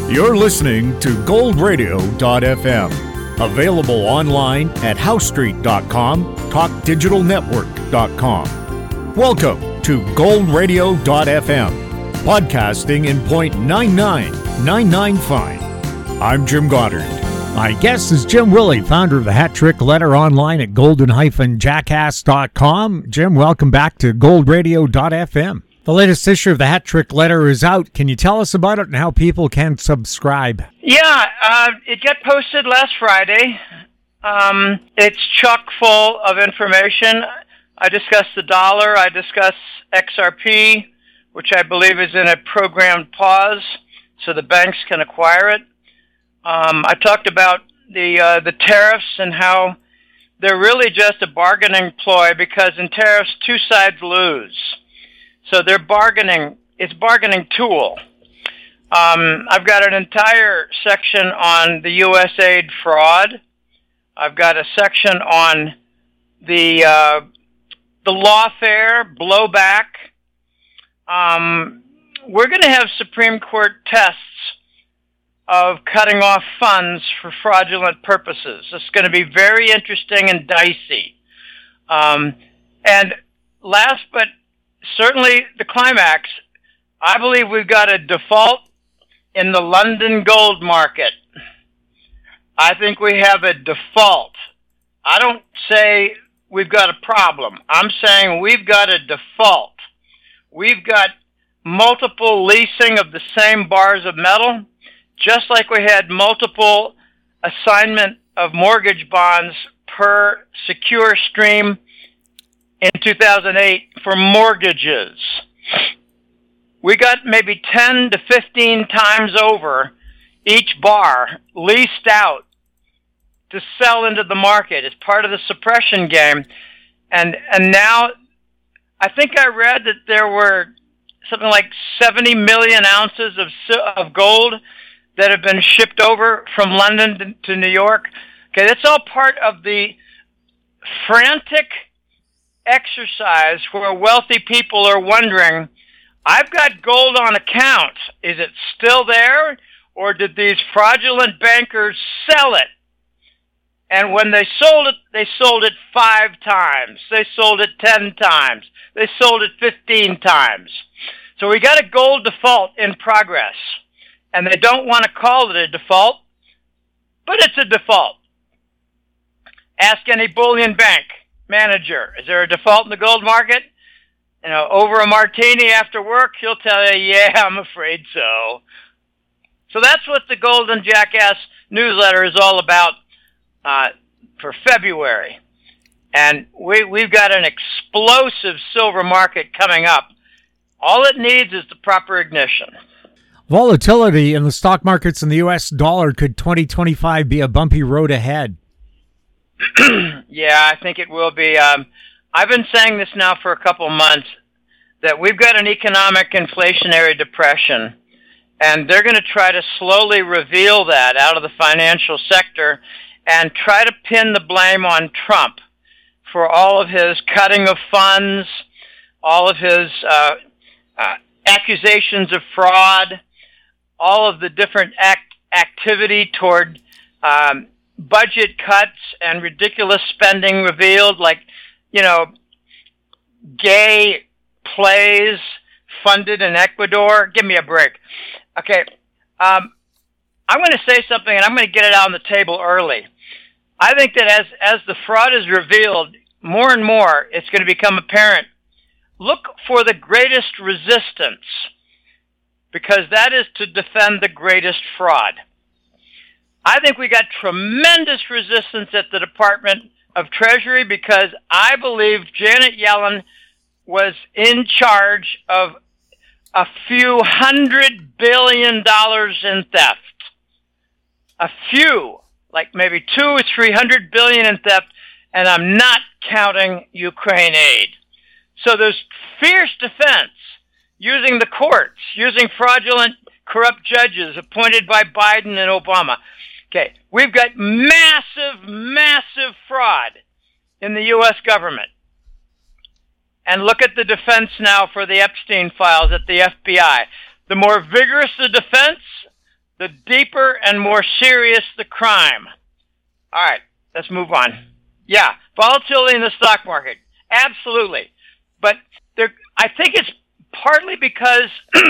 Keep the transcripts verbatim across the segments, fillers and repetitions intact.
You're listening to gold radio dot f m. Available online at house street dot com, talk digital network dot com. Welcome to gold radio dot f m, podcasting in point nine nine nine nine five. I'm Jim Goddard. My guest is Jim Willie, founder of the Hat Trick Letter online at golden dash jackass dot com. Jim, welcome back to gold radio dot f m. The latest issue of the Hat Trick Letter is out. Can you tell us about it and how people can subscribe? Yeah, uh, it got posted last Friday. Um, it's chock full of information. I discuss the dollar. I discuss X R P, which I believe is in a programmed pause so the banks can acquire it. Um, I talked about the uh, the tariffs and how they're really just a bargaining ploy because in tariffs, two sides lose. So they're bargaining, it's a bargaining tool. Um, I've got an entire section on the U S A I D fraud. I've got a section on the uh, the lawfare blowback. Um, we're going to have Supreme Court tests of cutting off funds for fraudulent purposes. It's going to be very interesting and dicey. Um, and last but certainly the climax, I believe we've got a default in the London gold market. I think we have a default. I don't say we've got a problem. I'm saying we've got a default. We've got multiple leasing of the same bars of metal, just like we had multiple assignment of mortgage bonds per secure stream in two thousand eight for mortgages. We got maybe ten to fifteen times over each bar leased out to sell into the market. It's part of the suppression game. And and now I think I read that there were something like seventy million ounces of of gold that have been shipped over from London to New York. Okay, that's all part of the frantic exercise where wealthy people are wondering, I've got gold on account. Is it still there? Or did these fraudulent bankers sell it? And when they sold it, they sold it five times. They sold it ten times. They sold it fifteen times. So we got a gold default in progress. And they don't want to call it a default, but it's a default. Ask any bullion bank manager, is there a default in the gold market? You know, over a martini after work, he'll tell you, yeah, I'm afraid so. So that's what the Golden Jackass newsletter is all about uh, for February. And we, we've got an explosive silver market coming up. All it needs is the proper ignition. Volatility in the stock markets and the U S dollar. Could twenty twenty-five be a bumpy road ahead? Yeah, I think it will be. Um, I've been saying this now for a couple of months, that we've got an economic inflationary depression, and they're going to try to slowly reveal that out of the financial sector and try to pin the blame on Trump for all of his cutting of funds, all of his uh, uh, accusations of fraud, all of the different act- activity toward um, budget cuts and ridiculous spending revealed, like, you know, gay plays funded in Ecuador. Give me a break. Okay, um, I'm going to say something, and I'm going to get it out on the table early. I think that as, as the fraud is revealed, more and more, it's going to become apparent. Look for the greatest resistance, because that is to defend the greatest fraud. I think we got tremendous resistance at the Department of Treasury because I believe Janet Yellen was in charge of a few hundred billion dollars in theft. A few, like maybe two or three hundred billion in theft, and I'm not counting Ukraine aid. So there's fierce defense using the courts, using fraudulent, corrupt judges appointed by Biden and Obama. Okay, we've got massive, massive fraud in the U S government. And look at the defense now for the Epstein files at the F B I. The more vigorous the defense, the deeper and more serious the crime. All right, let's move on. Yeah, volatility in the stock market. Absolutely. But there, I think it's partly because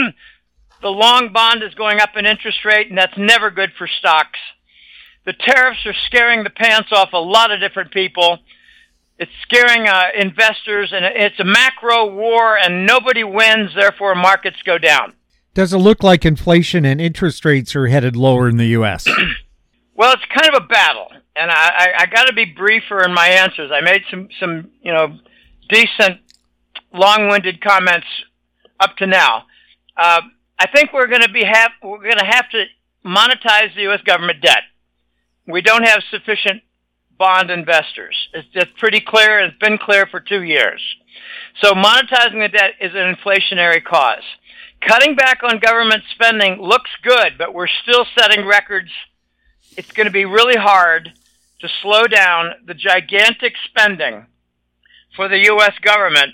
the long bond is going up in interest rate, and that's never good for stocks. The tariffs are scaring the pants off a lot of different people. It's scaring uh, investors, and it's a macro war, and nobody wins, therefore markets go down. Does it look like inflation and interest rates are headed lower in the U S? Well, it's kind of a battle, and I, I, I got to be briefer in my answers. I made some, some you know, decent, long-winded comments up to now. Uh, I think we're going to be have we're going to have to monetize the U S government debt. We don't have sufficient bond investors. It's just pretty clear. It's been clear for two years. So monetizing the debt is an inflationary cause. Cutting back on government spending looks good, but we're still setting records. It's going to be really hard to slow down the gigantic spending for the U S government.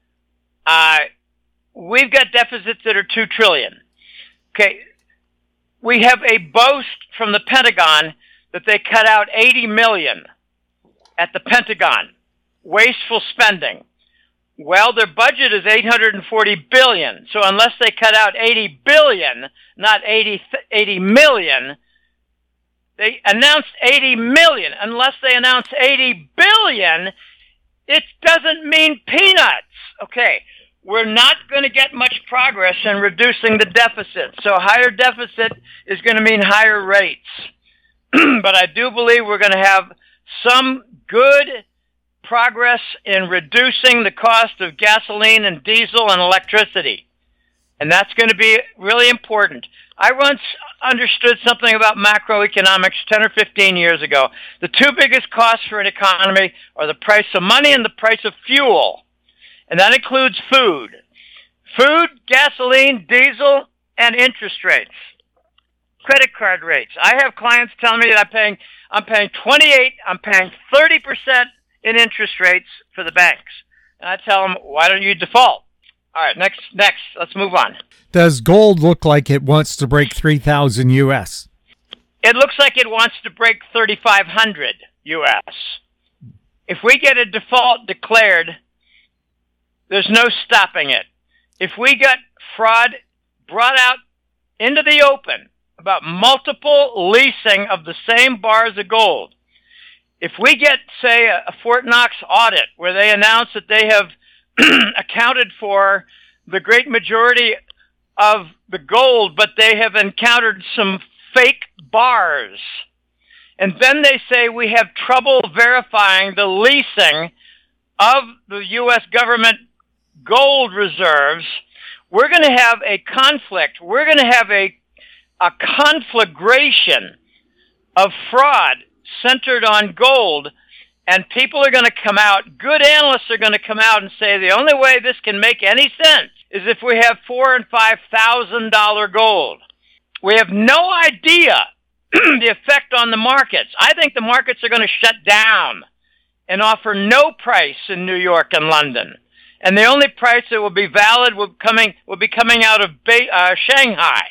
Uh, we've got deficits that are two trillion dollars. Okay, we have a boast from the Pentagon that they cut out eighty million dollars at the Pentagon. Wasteful spending. Well, their budget is eight hundred forty billion dollars. So unless they cut out eighty billion dollars, not eighty, eighty million dollars, they announced eighty million dollars. Unless they announce eighty billion dollars, it doesn't mean peanuts. Okay, we're not going to get much progress in reducing the deficit. So higher deficit is going to mean higher rates. But I do believe we're going to have some good progress in reducing the cost of gasoline and diesel and electricity. And that's going to be really important. I once understood something about macroeconomics ten or fifteen years ago. The two biggest costs for an economy are the price of money and the price of fuel. And that includes food. Food, gasoline, diesel, and interest rates. Credit card rates. I have clients telling me that I'm paying, I'm paying twenty-eight, I'm paying thirty percent in interest rates for the banks. And I tell them, why don't you default? All right, next, next, let's move on. Does gold look like it wants to break three thousand U S? It looks like it wants to break thirty-five hundred U S. If we get a default declared, there's no stopping it. If we got fraud brought out into the open about multiple leasing of the same bars of gold, if we get, say, a Fort Knox audit where they announce that they have accounted for the great majority of the gold, but they have encountered some fake bars, and then they say we have trouble verifying the leasing of the U S government gold reserves, we're going to have a conflict. We're going to have a, a conflagration of fraud centered on gold, and people are going to come out, good analysts are going to come out and say the only way this can make any sense is if we have four and five thousand dollar gold. We have no idea the effect on the markets. I think the markets are going to shut down and offer no price in New York and London. And the only price that will be valid will coming will be coming out of Bay, uh, Shanghai.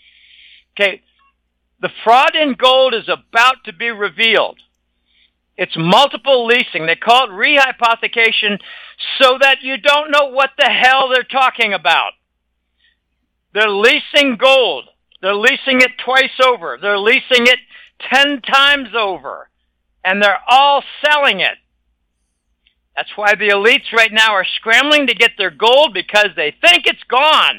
Okay, the fraud in gold is about to be revealed. It's multiple leasing. They call it rehypothecation so that you don't know what the hell they're talking about. They're leasing gold. They're leasing it twice over. They're leasing it ten times over. And they're all selling it. That's why the elites right now are scrambling to get their gold because they think it's gone.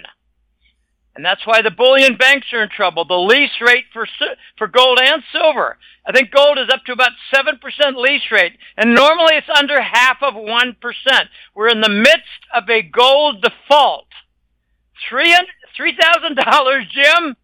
And that's why the bullion banks are in trouble. The lease rate for for gold and silver, I think gold is up to about seven percent lease rate, and normally it's under half of one percent. We're in the midst of a gold default. three thousand dollars, Jim?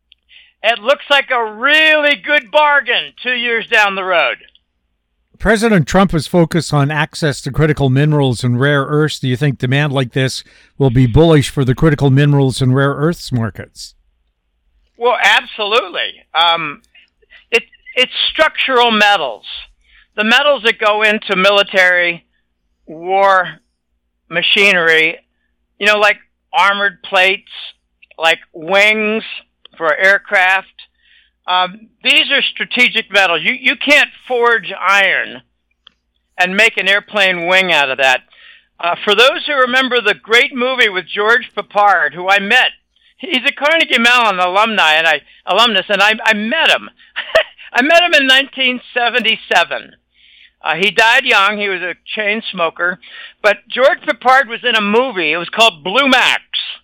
It looks like a really good bargain two years down the road. President Trump is focused on access to critical minerals and rare earths. Do you think demand like this will be bullish for the critical minerals and rare earths markets? Well, absolutely. Um, it, it's structural metals. The metals that go into military, war, machinery, you know, like armored plates, like wings for aircraft, Um, these are strategic metals. You you can't forge iron and make an airplane wing out of that. Uh, for those who remember the great movie with George Peppard, who I met, he's a Carnegie Mellon alumni and I alumnus, and I, I met him. I met him in nineteen seventy-seven. Uh, he died young. He was a chain smoker. But George Peppard was in a movie. It was called Blue Max.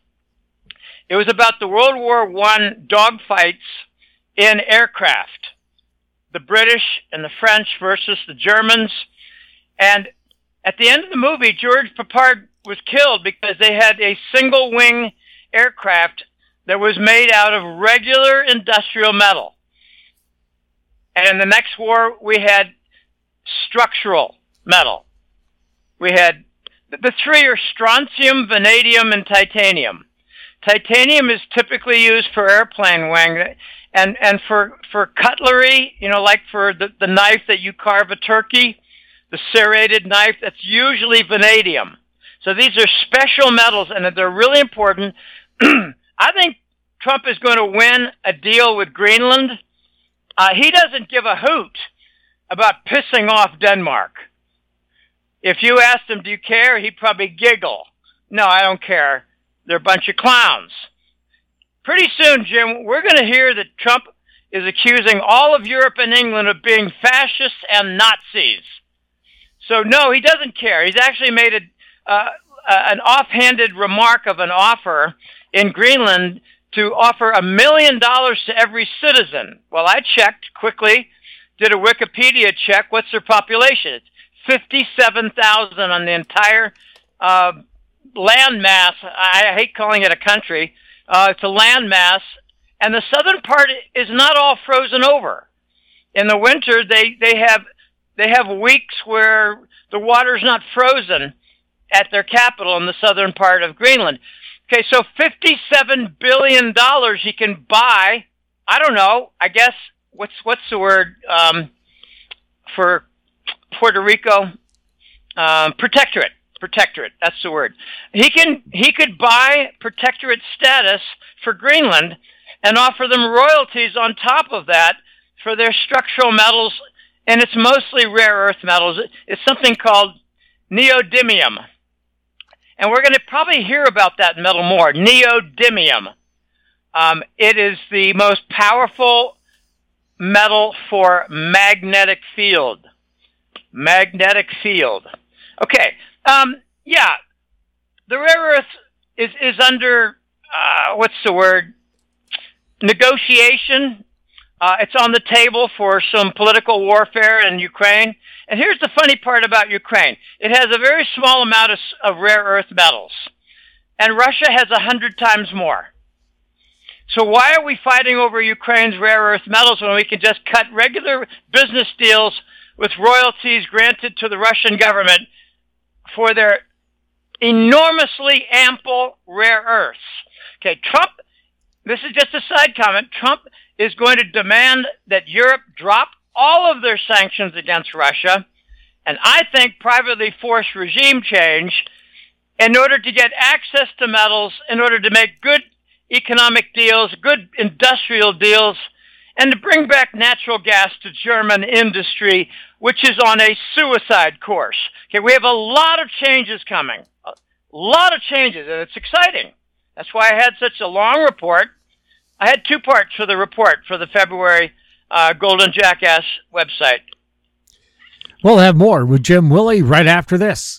It was about the World War One dogfights in aircraft. The British and the French versus the Germans. And at the end of the movie, George Peppard was killed because they had a single-wing aircraft that was made out of regular industrial metal. And in the next war, we had structural metal. We had, the three are strontium, vanadium, and titanium. Titanium is typically used for airplane wing and, and for, for cutlery, you know, like for the, the knife that you carve a turkey, the serrated knife, that's usually vanadium. So these are special metals, and they're really important. I think Trump is going to win a deal with Greenland. Uh, he doesn't give a hoot about pissing off Denmark. If you asked him, do you care? He'd probably giggle. No, I don't care. They're a bunch of clowns. Pretty soon, Jim, we're going to hear that Trump is accusing all of Europe and England of being fascists and Nazis. So, no, he doesn't care. He's actually made a, uh, an offhanded remark of an offer in Greenland to offer a million dollars to every citizen. Well, I checked quickly, did a Wikipedia check. What's their population? It's fifty-seven thousand on the entire uh, land mass. I hate calling it a country. Uh, it's a land mass. And the southern part is not all frozen over. In the winter, they, they have they have weeks where the water's not frozen at their capital in the southern part of Greenland. Okay, so fifty-seven billion dollars he can buy, I don't know, I guess, what's what's the word um, for Puerto Rico? Um, protectorate. Protectorate, that's the word. He can he could buy protectorate status for Greenland and offer them royalties on top of that for their structural metals, and it's mostly rare earth metals. It's something called neodymium. And we're going to probably hear about that metal more, neodymium. Um, it is the most powerful metal for magnetic field. Magnetic field. Okay, um, yeah, the rare earth is, is under, uh, what's the word, negotiation. Uh, it's on the table for some political warfare in Ukraine. And here's the funny part about Ukraine. It has a very small amount of, of rare earth metals. And Russia has a hundred times more. So why are we fighting over Ukraine's rare earth metals when we can just cut regular business deals with royalties granted to the Russian government for their enormously ample rare earths? Okay, Trump, this is just a side comment, Trump is going to demand that Europe drop all of their sanctions against Russia, and I think privately force regime change in order to get access to metals, in order to make good economic deals, good industrial deals, and to bring back natural gas to German industry, which is on a suicide course. Okay, we have a lot of changes coming, a lot of changes, and it's exciting. That's why I had such a long report. I had two parts for the report for the February uh, Golden Jackass website. We'll have more with Jim Willey right after this.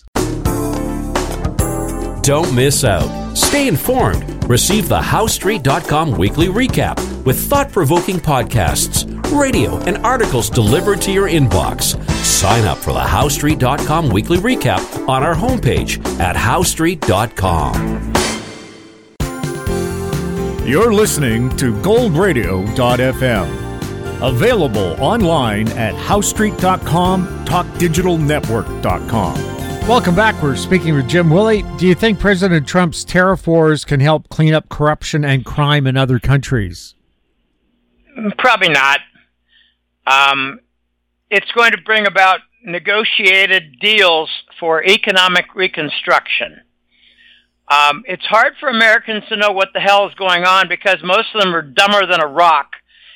Don't miss out. Stay informed. Receive the How Street dot com weekly recap with thought-provoking podcasts, radio, and articles delivered to your inbox. Sign up for the How Street dot com weekly recap on our homepage at How Street dot com. You're listening to Gold Radio dot f m. Available online at How Street dot com, Talk Digital Network dot com. Welcome back. We're speaking with Jim Willey. Do you think President Trump's tariff wars can help clean up corruption and crime in other countries? Probably not. Um, it's going to bring about negotiated deals for economic reconstruction. Um, it's hard for Americans to know what the hell is going on because most of them are dumber than a rock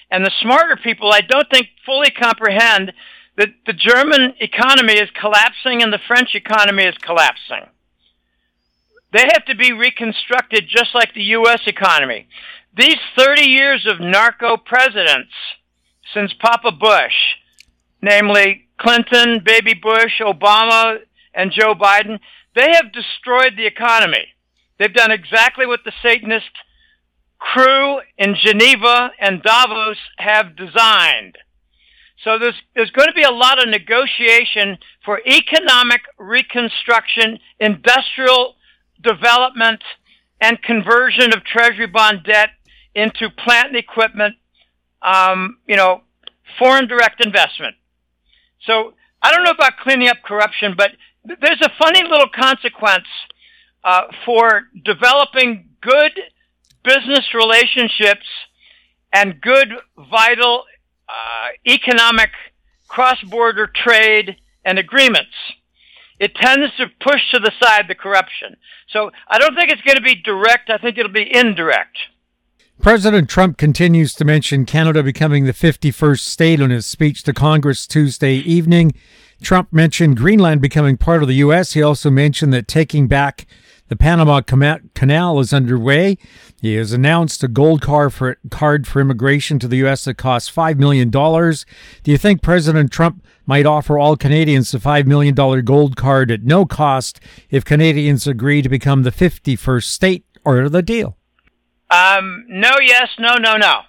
And the smarter people, I don't think, fully comprehend that the German economy is collapsing and the French economy is collapsing. They have to be reconstructed just like the U S economy. These thirty years of narco presidents since Papa Bush, namely Clinton, Baby Bush, Obama, and Joe Biden, they have destroyed the economy. They've done exactly what the Satanist crew in Geneva and Davos have designed. So there's, there's going to be a lot of negotiation for economic reconstruction, industrial development, and conversion of Treasury bond debt into plant and equipment, um, you know, foreign direct investment. So I don't know about cleaning up corruption, but th- there's a funny little consequence uh, for developing good business relationships and good, vital uh, economic cross-border trade and agreements. It tends to push to the side the corruption. So I don't think it's going to be direct. I think it'll be indirect. President Trump continues to mention Canada becoming the fifty-first state in his speech to Congress Tuesday evening. Trump mentioned Greenland becoming part of the U S. He also mentioned that taking back the Panama Canal is underway. He has announced a gold card for, card for immigration to the U S that costs five million dollars. Do you think President Trump might offer all Canadians the five million dollars gold card at no cost if Canadians agree to become the fifty-first state, or the deal? Um, no, yes, no, no, no.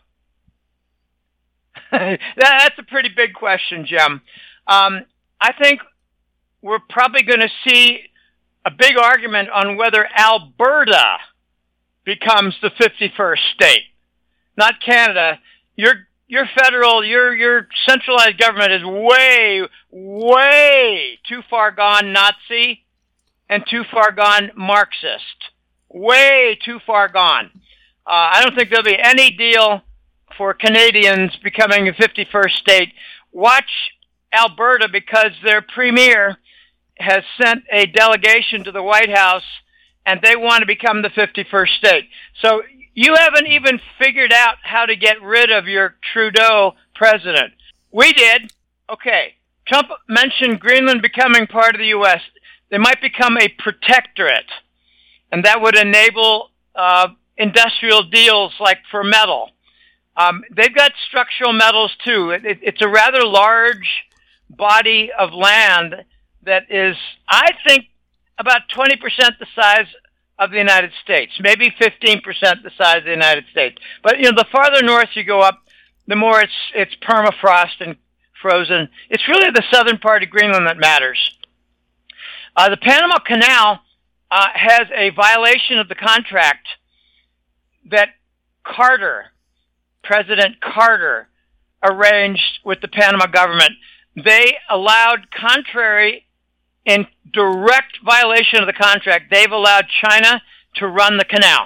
that, that's a pretty big question, Jim. Um, I think we're probably going to see a big argument on whether Alberta becomes the fifty-first state, not Canada. Your your federal, your your centralized government is way, way too far gone Nazi and too far gone Marxist. Way too far gone. Uh, I don't think there'll be any deal for Canadians becoming a fifty-first state. Watch Alberta, because their premier has sent a delegation to the White House, and they want to become the fifty-first state. So you haven't even figured out how to get rid of your Trudeau president. We did. Okay. Trump mentioned Greenland becoming part of the U S. They might become a protectorate, and that would enable uh, industrial deals like for metal. Um, they've got structural metals, too. It, it, it's a rather large body of land that is, I think, about twenty percent the size of the United States, maybe fifteen percent the size of the United States. But, you know, the farther north you go up, the more it's it's permafrost and frozen. It's really the southern part of Greenland that matters. Uh, the Panama Canal uh, has a violation of the contract that Carter, President Carter, arranged with the Panama government. They allowed, contrary, in direct violation of the contract, they've allowed China to run the canal.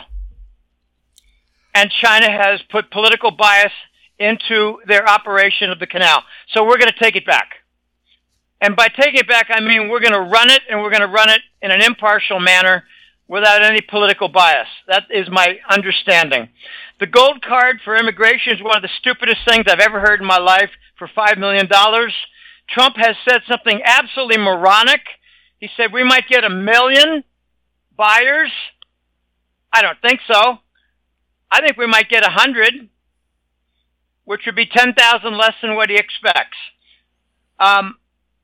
And China has put political bias into their operation of the canal. So we're going to take it back. And by taking it back, I mean we're going to run it, and we're going to run it in an impartial manner without any political bias. That is my understanding. The gold card for immigration is one of the stupidest things I've ever heard in my life for five million dollars. Trump has said something absolutely moronic. He said we might get a million buyers. I don't think so. I think we might get a hundred, which would be ten thousand less than what he expects. Um,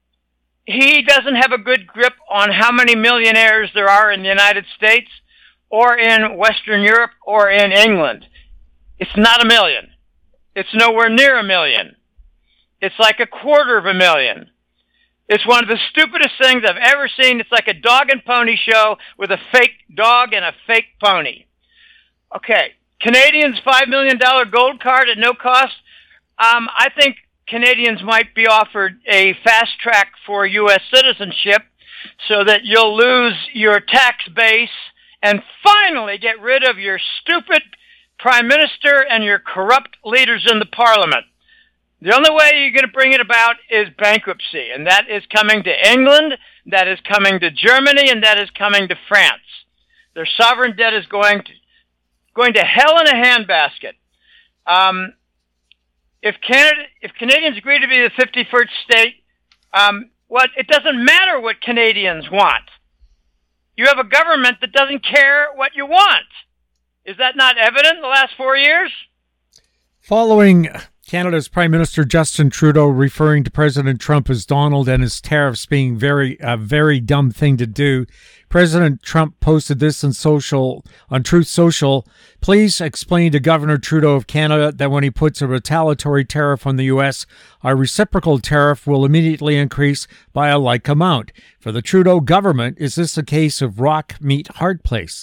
he doesn't have a good grip on how many millionaires there are in the United States or in Western Europe or in England. It's not a million. It's nowhere near a million. It's like a quarter of a million. It's one of the stupidest things I've ever seen. It's like a dog and pony show with a fake dog and a fake pony. Okay, Canadians, five million dollars gold card at no cost. Um, I think Canadians might be offered a fast track for U S citizenship so that you'll lose your tax base and finally get rid of your stupid prime minister and your corrupt leaders in the parliament. The only way you're going to bring it about is bankruptcy, and that is coming to England, that is coming to Germany, and that is coming to France. Their sovereign debt is going to going to hell in a handbasket. Um, if Canada, if Canadians agree to be the fifty-first state, um, what it doesn't matter what Canadians want. You have a government that doesn't care what you want. Is that not evident in the last four years? Following Canada's Prime Minister Justin Trudeau referring to President Trump as Donald and his tariffs being very a very dumb thing to do, President Trump posted this on social on Truth Social. Please explain to Governor Trudeau of Canada that when he puts a retaliatory tariff on the U S, our reciprocal tariff will immediately increase by a like amount. For the Trudeau government, is this a case of rock meet hard place?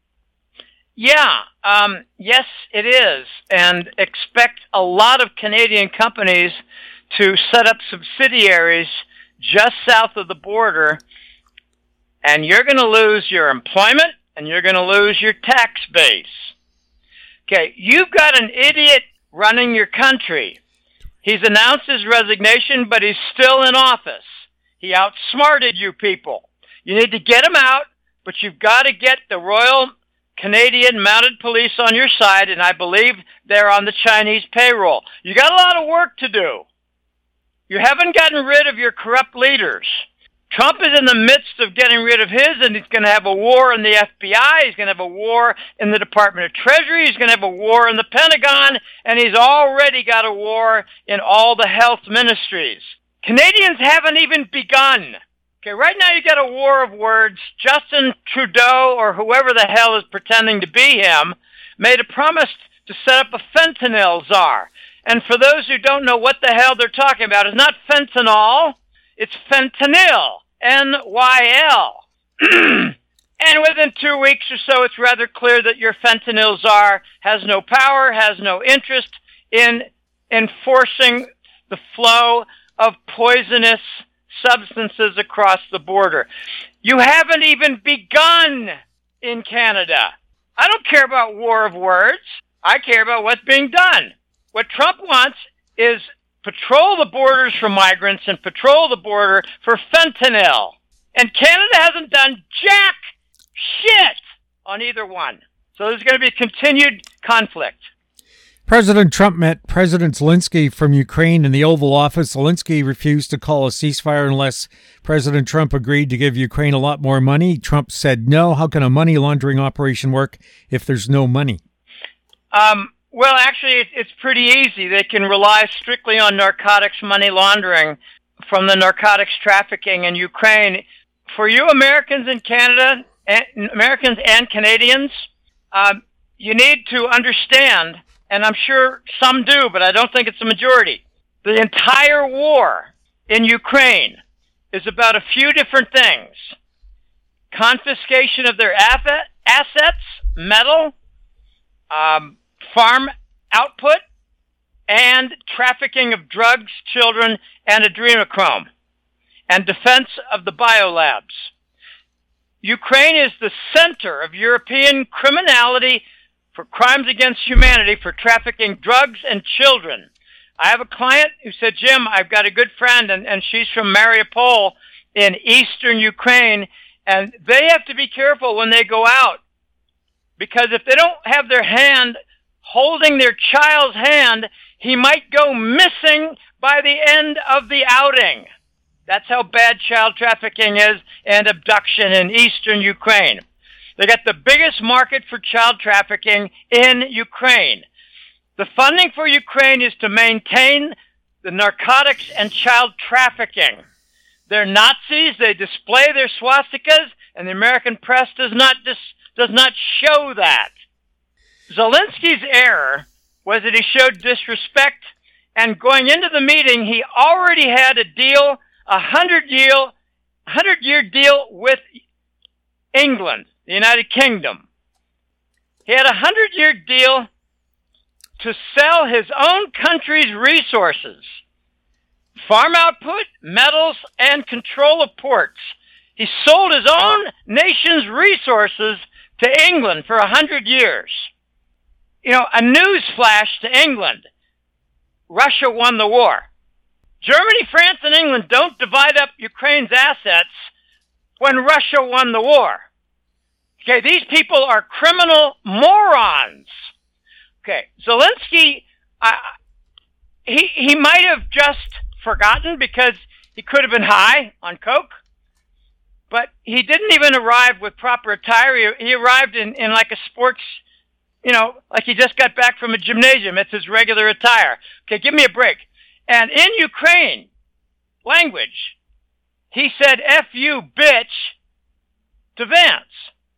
Yeah, um, yes, it is. And expect a lot of Canadian companies to set up subsidiaries just south of the border, and you're going to lose your employment and you're going to lose your tax base. Okay, you've got an idiot running your country. He's announced his resignation, but he's still in office. He outsmarted you people. You need to get him out, but you've got to get the Royal Canadian Mounted Police on your side, and I believe they're on the Chinese payroll. You got a lot of work to do. You haven't gotten rid of your corrupt leaders. Trump is in the midst of getting rid of his, and he's going to have a war in the F B I. He's going to have a war in the Department of Treasury. He's going to have a war in the Pentagon, and he's already got a war in all the health ministries. Canadians haven't even begun. Okay, right now you got a war of words. Justin Trudeau, or whoever the hell is pretending to be him, made a promise to set up a fentanyl czar. And for those who don't know what the hell they're talking about, it's not fentanyl, it's fentanyl, N Y L. And within two weeks or so, it's rather clear that your fentanyl czar has no power, has no interest in enforcing the flow of poisonous substances across the border. You haven't even begun in Canada. I don't care about war of words. I care about what's being done. What Trump wants is patrol the borders for migrants and patrol the border for fentanyl. And Canada hasn't done jack shit on either one. So there's going to be continued conflict. President Trump met President Zelensky from Ukraine in the Oval Office. Zelensky refused to call a ceasefire unless President Trump agreed to give Ukraine a lot more money. Trump said no. How can a money laundering operation work if there's no money? Um, well, actually, it's pretty easy. They can rely strictly on narcotics money laundering from the narcotics trafficking in Ukraine. For you Americans in Canada, and Americans and Canadians, um, you need to understand, and I'm sure some do, but I don't think it's a majority. The entire war in Ukraine is about a few different things. Confiscation of their assets, metal, um, farm output, and trafficking of drugs, children, and adrenochrome, and defense of the biolabs. Ukraine is the center of European criminality for crimes against humanity, for trafficking drugs and children. I have a client who said, Jim, I've got a good friend, and, and she's from Mariupol in eastern Ukraine, and they have to be careful when they go out, because if they don't have their hand holding their child's hand, he might go missing by the end of the outing. That's how bad child trafficking is and abduction in eastern Ukraine. They got the biggest market for child trafficking in Ukraine. The funding for Ukraine is to maintain the narcotics and child trafficking. They're Nazis. They display their swastikas, and the American press does not dis- does not show that. Zelensky's error was that he showed disrespect, and going into the meeting, he already had a deal, a hundred-year hundred-year deal with England, the United Kingdom. He had a hundred-year deal to sell his own country's resources, farm output, metals, and control of ports. He sold his own nation's resources to England for a hundred years. You know, a news flash to England. Russia won the war. Germany, France, and England don't divide up Ukraine's assets when Russia won the war. Okay, these people are criminal morons. Okay, Zelensky, uh, he, he might have just forgotten because he could have been high on coke, but he didn't even arrive with proper attire. He, he arrived in, in like a sports, you know, like he just got back from a gymnasium. It's his regular attire. Okay, give me a break. And in Ukraine language, he said, F you, bitch, to Vance.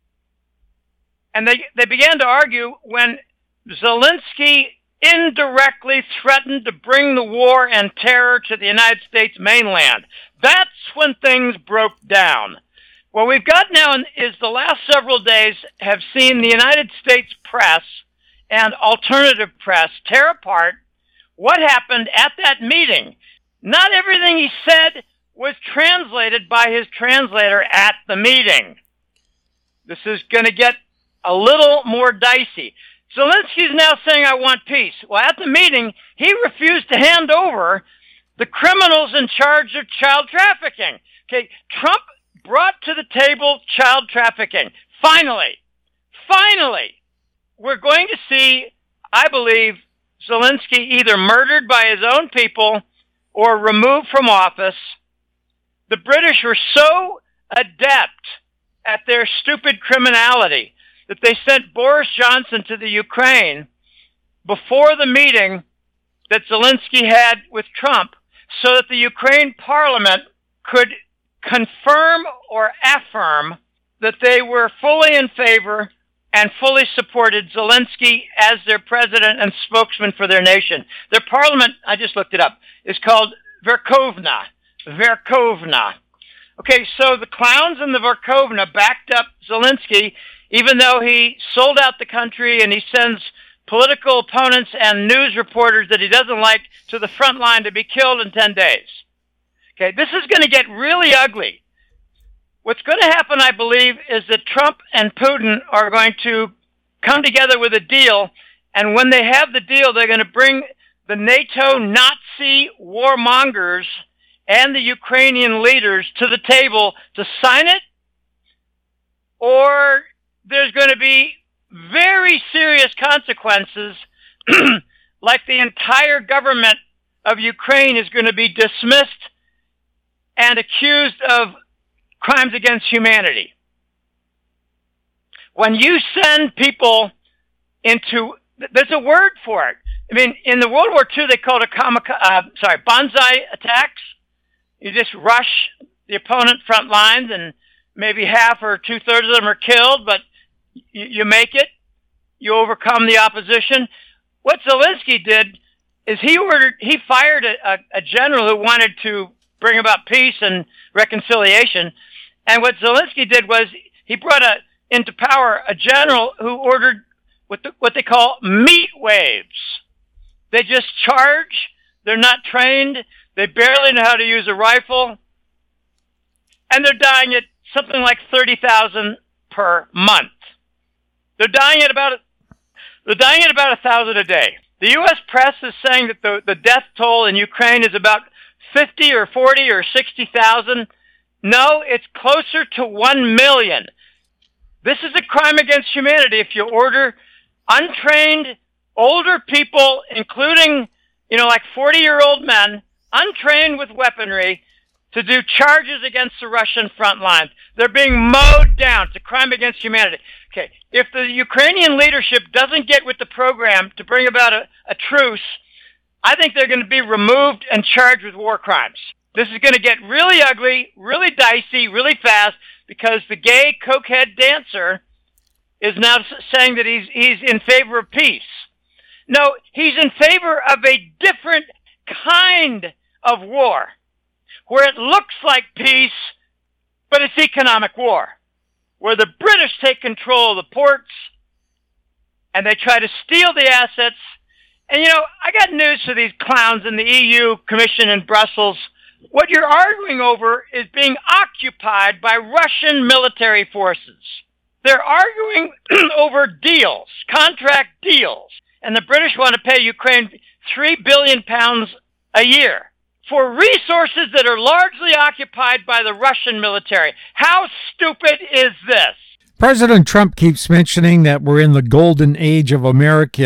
And they, they began to argue when Zelensky indirectly threatened to bring the war and terror to the United States mainland. That's when things broke down. What we've got now is the last several days have seen the United States press and alternative press tear apart what happened at that meeting. Not everything he said was translated by his translator at the meeting. This is going to get a little more dicey. Zelensky's now saying, I want peace. Well, at the meeting, he refused to hand over the criminals in charge of child trafficking. Okay, Trump brought to the table child trafficking. Finally, finally, we're going to see, I believe, Zelensky either murdered by his own people or removed from office. The British were so adept at their stupid criminality that they sent Boris Johnson to the Ukraine before the meeting that Zelensky had with Trump so that the Ukraine parliament could confirm or affirm that they were fully in favor and fully supported Zelensky as their president and spokesman for their nation. Their parliament, I just looked it up, is called Verkhovna. Verkhovna. Okay, so the clowns in the Verkhovna backed up Zelensky, even though he sold out the country and he sends political opponents and news reporters that he doesn't like to the front line to be killed in ten days. Okay, this is going to get really ugly. What's going to happen, I believe, is that Trump and Putin are going to come together with a deal, and when they have the deal, they're going to bring the NATO Nazi warmongers and the Ukrainian leaders to the table to sign it, or there's going to be very serious consequences, like the entire government of Ukraine is going to be dismissed and accused of crimes against humanity. When you send people into, there's a word for it. I mean, in the World War Two, they called it kamikaze, uh, sorry, bonsai attacks. You just rush the opponent front lines and maybe half or two-thirds of them are killed, but you, you make it. You overcome the opposition. What Zelensky did is he ordered, he fired a, a, a general who wanted to bring about peace and reconciliation. And what Zelensky did was he brought a, into power a general who ordered what, the, what they call meat waves. They just charge. They're not trained. They barely know how to use a rifle. And they're dying at something like thirty thousand per month. They're dying at about, they're dying at about one thousand a day. The U S press is saying that the, the death toll in Ukraine is about fifty or forty or sixty thousand. No, it's closer to one million. This is a crime against humanity if you order untrained, older people, including, you know, like forty-year-old men, untrained with weaponry, to do charges against the Russian front lines. They're being mowed down. It's a crime against humanity. Okay, if the Ukrainian leadership doesn't get with the program to bring about a, a truce, I think they're going to be removed and charged with war crimes. This is going to get really ugly, really dicey, really fast, because the gay cokehead dancer is now saying that he's he's in favor of peace. No, he's in favor of a different kind of war, where it looks like peace, but it's economic war, where the British take control of the ports and they try to steal the assets. And, you know, I got news for these clowns in the E U Commission in Brussels. What you're arguing over is being occupied by Russian military forces. They're arguing over deals, contract deals. And the British want to pay Ukraine three billion pounds a year for resources that are largely occupied by the Russian military. How stupid is this? President Trump keeps mentioning that we're in the golden age of America.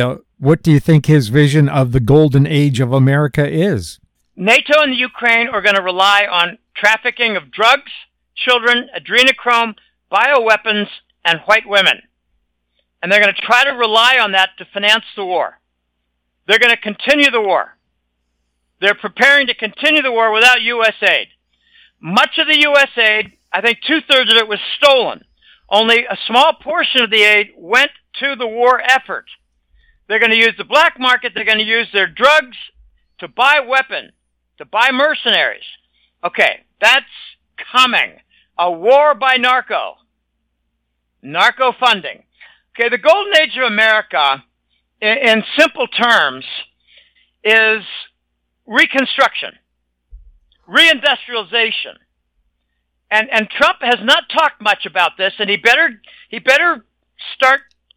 What do you think his vision of the golden age of America is? NATO and the Ukraine are going to rely on trafficking of drugs, children, adrenochrome, bioweapons, and white women. And they're going to try to rely on that to finance the war. They're going to continue the war. They're preparing to continue the war without U S aid. Much of the U S aid, I think two-thirds of it was stolen. Only a small portion of the aid went to the war effort. They're going to use the black market. They're going to use their drugs to buy weapons, to buy mercenaries. Okay, that's coming. A war by narco. Narco funding. Okay, the golden age of America, in, in simple terms, is reconstruction, reindustrialization. And and Trump has not talked much about this, and he better he better start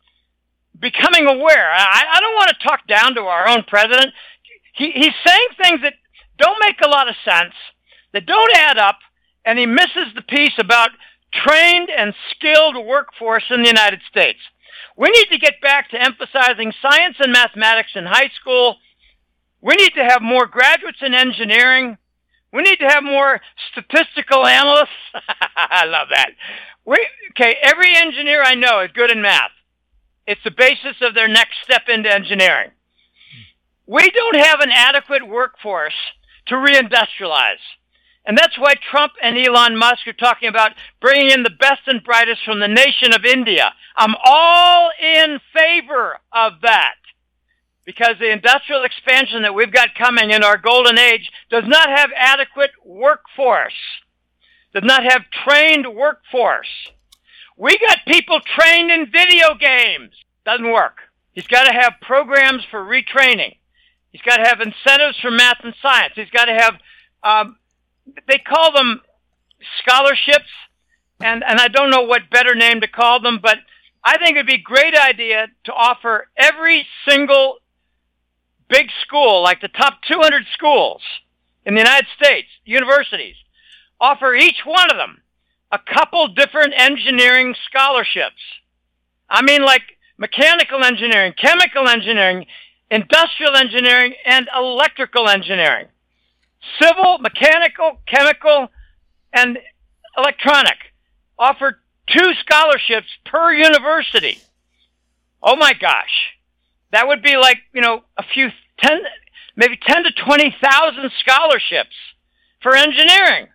becoming aware. I, I don't want to talk down to our own president. He, he's saying things that don't make a lot of sense, that don't add up, and he misses the piece about trained and skilled workforce in the United States. We need to get back to emphasizing science and mathematics in high school. We need to have more graduates in engineering. We need to have more statistical analysts. I love that. We, okay, every engineer I know is good in math. It's the basis of their next step into engineering. We don't have an adequate workforce to reindustrialize. And that's why Trump and Elon Musk are talking about bringing in the best and brightest from the nation of India. I'm all in favor of that, because the industrial expansion that we've got coming in our golden age does not have adequate workforce, does not have trained workforce. We got people trained in video games. Doesn't work. He's got to have programs for retraining. He's got to have incentives for math and science. He's got to have, um, they call them scholarships, and, and I don't know what better name to call them, but I think it would be a great idea to offer every single big school, like the top two hundred schools in the United States, universities, offer each one of them a couple different engineering scholarships. I mean, like mechanical engineering, chemical engineering, industrial engineering, and electrical engineering. Civil, mechanical, chemical, and electronic. Offer two scholarships per university. Oh my gosh. That would be like, you know, a few, ten, maybe ten to twenty thousand scholarships for engineering.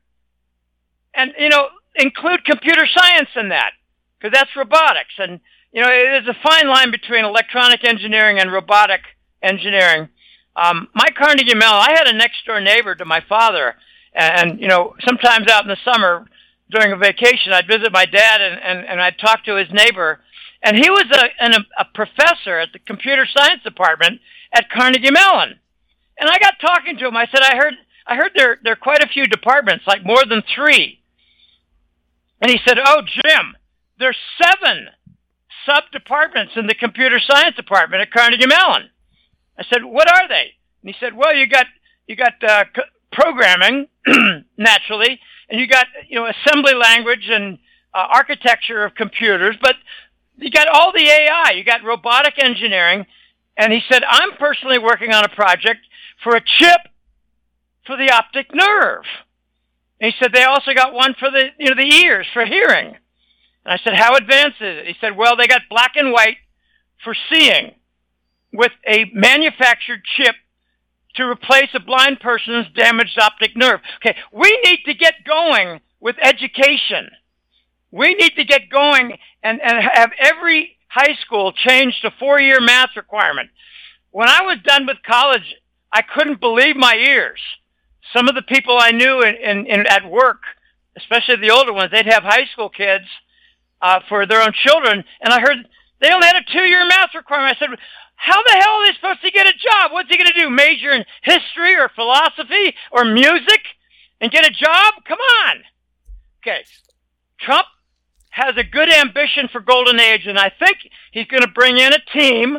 And, you know, include computer science in that, because that's robotics. And, you know, there's a fine line between electronic engineering and robotic engineering. Um, my Carnegie Mellon, I had a next-door neighbor to my father, and, and, you know, sometimes out in the summer during a vacation, I'd visit my dad, and, and, and I'd talk to his neighbor, and he was a, an, a professor at the computer science department at Carnegie Mellon. And I got talking to him. I said, I heard I heard there, there are quite a few departments, like more than three. And he said, oh, Jim, there's seven sub-departments in the computer science department at Carnegie Mellon. I said, what are they? And he said, well, you got you got uh, c- programming, naturally, and you got, you know, assembly language and uh, architecture of computers, but you got all the A I. You got robotic engineering. And he said, I'm personally working on a project for a chip for the optic nerve. And he said, they also got one for the, you know, the ears for hearing. And I said, how advanced is it? He said, well, they got black and white for seeing with a manufactured chip to replace a blind person's damaged optic nerve. Okay, we need to get going with education. We need to get going and, and have every high school change to four-year math requirement. When I was done with college, I couldn't believe my ears. Some of the people I knew in, in, in at work, especially the older ones, they'd have high school kids uh, for their own children, and I heard they only had a two-year math requirement. I said, how the hell are they supposed to get a job? What's he going to do, major in history or philosophy or music and get a job? Come on. Okay, Trump has a good ambition for Golden Age, and I think he's going to bring in a team,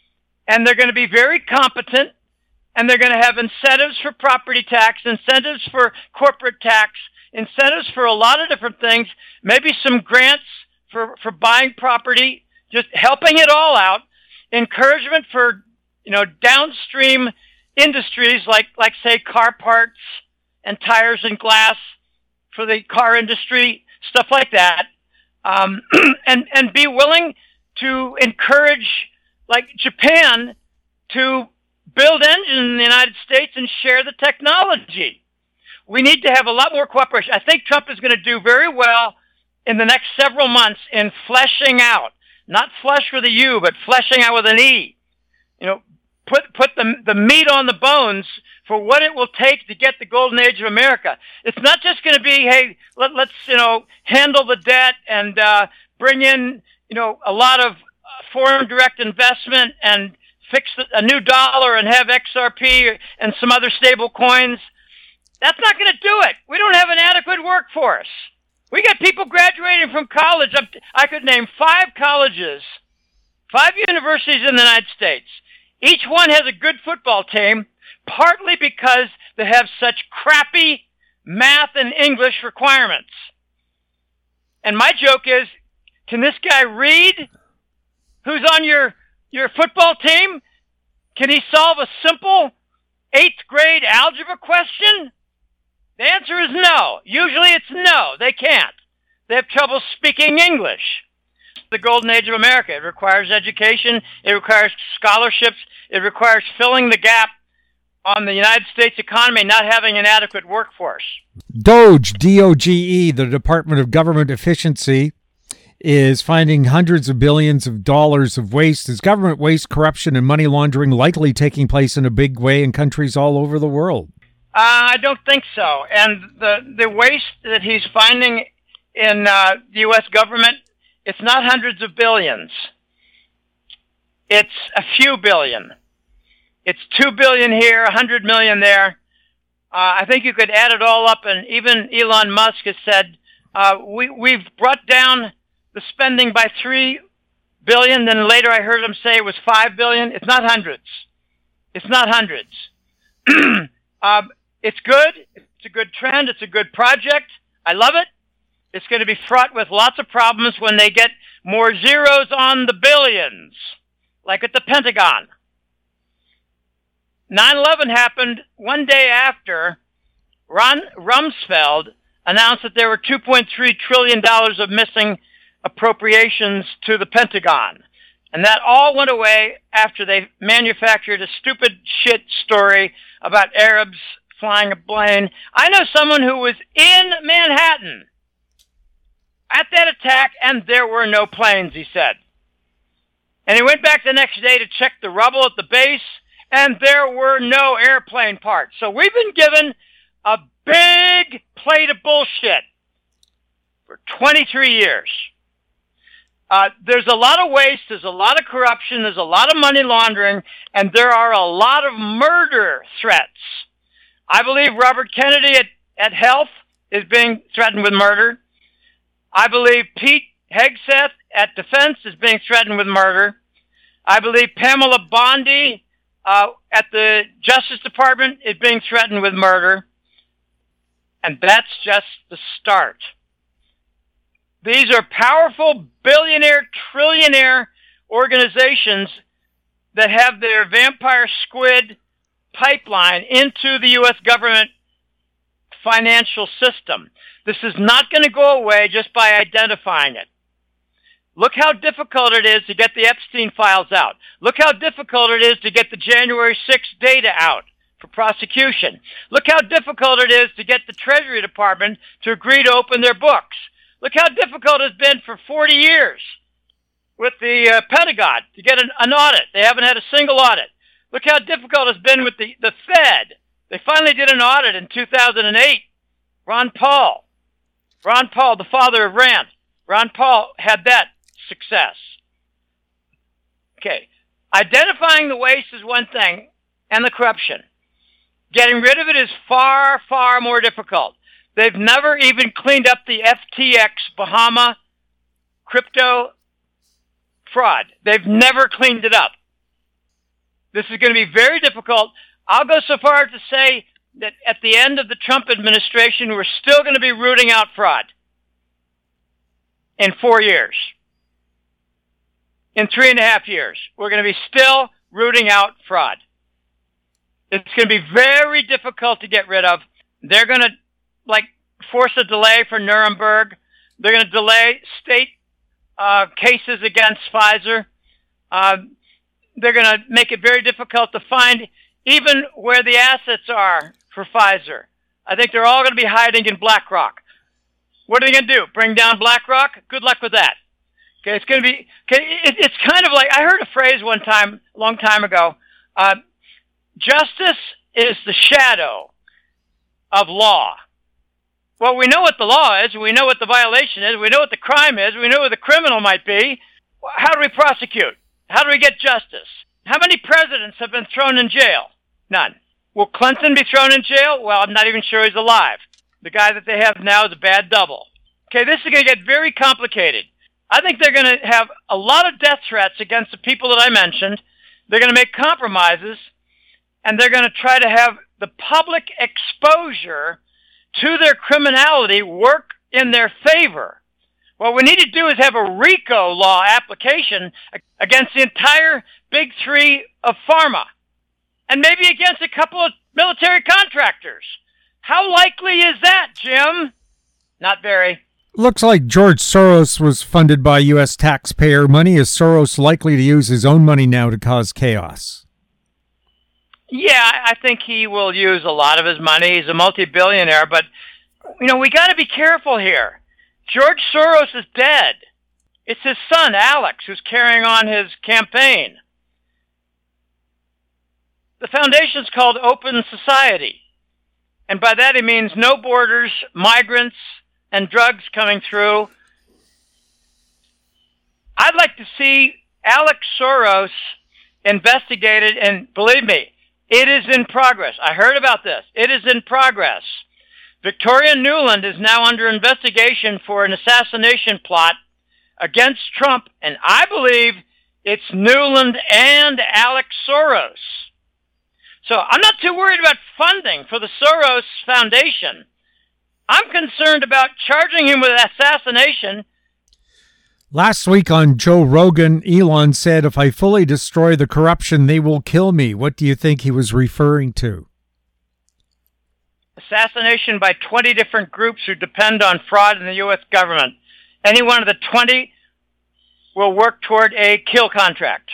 and they're going to be very competent, and they're going to have incentives for property tax, incentives for corporate tax, incentives for a lot of different things, maybe some grants for, for buying property, just helping it all out, encouragement for you know, downstream industries like, like say, car parts and tires and glass for the car industry, stuff like that, um, and and be willing to encourage, like Japan, to build engines in the United States and share the technology. We need to have a lot more cooperation. I think Trump is going to do very well in the next several months in fleshing out, not flesh with a U, but fleshing out with an E. You know, put put the the meat on the bones for what it will take to get the golden age of America. It's not just going to be, hey, let, let's you know handle the debt and uh, bring in you know a lot of foreign direct investment and fix a new dollar and have X R P and some other stable coins. That's not going to do it. We don't have an adequate workforce. We got people graduating from college. I could name five colleges, five universities in the United States. Each one has a good football team, partly because they have such crappy math and English requirements. And my joke is, can this guy read who's on your, your football team? Can he solve a simple eighth grade algebra question? The answer is no. Usually it's no, they can't. They have trouble speaking English. The golden age of America. It requires education. It requires scholarships. It requires filling the gap on the United States economy not having an adequate workforce. DOGE, D O G E, the Department of Government Efficiency, is finding hundreds of billions of dollars of waste. Is government waste, corruption, and money laundering likely taking place in a big way in countries all over the world? Uh, I don't think so. And the, the waste that he's finding in uh, the U S government, it's not hundreds of billions. It's a few billion. It's two billion here, a hundred million there. Uh, I think you could add it all up, and even Elon Musk has said, uh, we, we've brought down the spending by three billion. Then later I heard him say it was five billion. It's not hundreds. It's not hundreds. um, it's good. It's a good trend. It's a good project. I love it. It's going to be fraught with lots of problems when they get more zeros on the billions, like at the Pentagon. nine eleven happened one day after Ron Rumsfeld announced that there were two point three trillion dollars of missing appropriations to the Pentagon. And that all went away after they manufactured a stupid shit story about Arabs flying a plane. I know someone who was in Manhattan at that attack, and there were no planes, he said. And he went back the next day to check the rubble at the base, and there were no airplane parts. So we've been given a big plate of bullshit for twenty-three years. Uh, there's a lot of waste, there's a lot of corruption, there's a lot of money laundering, and there are a lot of murder threats. I believe Robert Kennedy at, at Health is being threatened with murder. I believe Pete Hegseth at Defense is being threatened with murder. I believe Pamela Bondi uh, at the Justice Department is being threatened with murder. And that's just the start. These are powerful billionaire, trillionaire organizations that have their vampire squid pipeline into the U S government financial system. This is not going to go away just by identifying it. Look how difficult it is to get the Epstein files out. Look how difficult it is to get the January sixth data out for prosecution. Look how difficult it is to get the Treasury Department to agree to open their books. Look how difficult it's been for forty years with the uh, Pentagon to get an, an audit. They haven't had a single audit. Look how difficult it's been with the, the Fed. They finally did an audit in two thousand eight. Ron Paul. Ron Paul, the father of Rand. Ron Paul had that success. Okay. Identifying the waste is one thing, and the corruption. Getting rid of it is far, far more difficult. They've never even cleaned up the F T X Bahama crypto fraud. They've never cleaned it up. This is going to be very difficult. I'll go so far as to say that at the end of the Trump administration, we're still going to be rooting out fraud in four years. In three and a half years, we're going to be still rooting out fraud. It's going to be very difficult to get rid of. They're going to, like, force a delay for Nuremberg. They're going to delay state uh, cases against Pfizer. Uh, they're going to make it very difficult to find even where the assets are for Pfizer. I think they're all going to be hiding in BlackRock. What are they going to do? Bring down BlackRock? Good luck with that. Okay, it's going to be. Okay, it, it's kind of like I heard a phrase one time, a long time ago. Uh, justice is the shadow of law. Well, we know what the law is. We know what the violation is. We know what the crime is. We know who the criminal might be. How do we prosecute? How do we get justice? How many presidents have been thrown in jail? None. Will Clinton be thrown in jail? Well, I'm not even sure he's alive. The guy that they have now is a bad double. Okay, this is going to get very complicated. I think they're going to have a lot of death threats against the people that I mentioned. They're going to make compromises, and they're going to try to have the public exposure to their criminality work in their favor. What we need to do is have a RICO law application against the entire big three of pharma, and maybe against a couple of military contractors. How likely is that, Jim? Not very. Looks like George Soros was funded by U S taxpayer money. Is Soros likely to use his own money now to cause chaos? Yeah, I think he will use a lot of his money. He's a multi-billionaire, but, you know, we got to be careful here. George Soros is dead. It's his son, Alex, who's carrying on his campaign. The foundation's called Open Society, and by that he means no borders, migrants, and drugs coming through. I'd like to see Alex Soros investigated, and believe me, it is in progress. I heard about this. It is in progress. Victoria Nuland is now under investigation for an assassination plot against Trump, and I believe it's Nuland and Alex Soros. So I'm not too worried about funding for the Soros Foundation. I'm concerned about charging him with assassination. Last week on Joe Rogan, Elon said, if I fully destroy the corruption, they will kill me. What do you think he was referring to? Assassination by twenty different groups who depend on fraud in the U S government. Any one of the twenty will work toward a kill contract.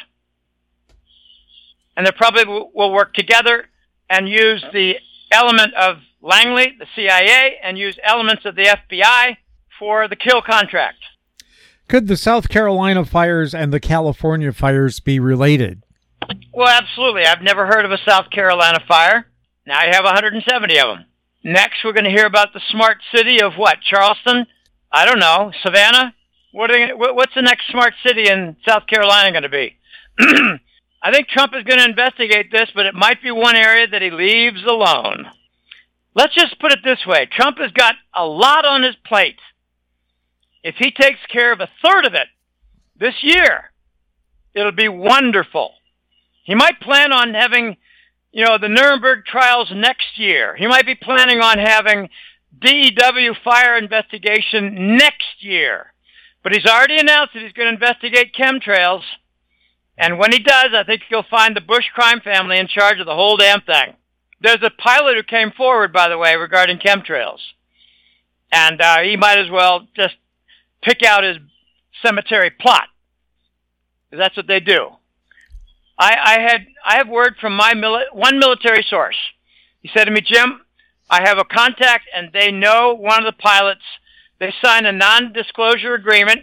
And they probably will work together and use the element of Langley, the C I A, and use elements of the F B I for the kill contract. Could the South Carolina fires and the California fires be related? Well, absolutely. I've never heard of a South Carolina fire. Now you have one hundred seventy of them. Next, we're going to hear about the smart city of what? Charleston? I don't know. Savannah? What are they, what's the next smart city in South Carolina going to be? I think Trump is going to investigate this, but it might be one area that he leaves alone. Let's just put it this way. Trump has got a lot on his plate. If he takes care of a third of it this year, it'll be wonderful. He might plan on having, you know, the Nuremberg trials next year. He might be planning on having D E W fire investigation next year. But he's already announced that he's going to investigate chemtrails. And when he does, I think you'll find the Bush crime family in charge of the whole damn thing. There's a pilot who came forward, by the way, regarding chemtrails. And uh, he might as well just pick out his cemetery plot. That's what they do. I, I had I have word from my mili- one military source. He said to me, Jim, I have a contact, and they know one of the pilots. They signed a non-disclosure agreement.